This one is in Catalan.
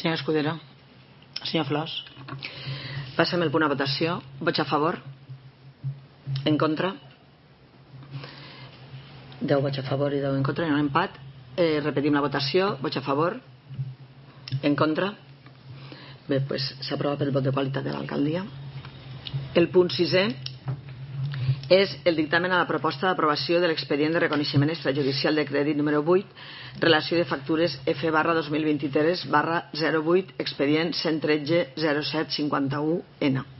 Senyor Escudero. Senyor Flors. Passem el punt a votació. Vots a favor? En contra? 10 vots a favor i 10 en contra. Hi ha un empat. Repetim la votació. Vots a favor? En contra? Bé, doncs s'aprova pel vot de qualitat de l'alcaldia. El punt 6è és el dictamen a la proposta d'aprovació de l'expedient de reconeixement extrajudicial de crèdit número 8, relació de factures F/2023/08, expedient 113-07-51N.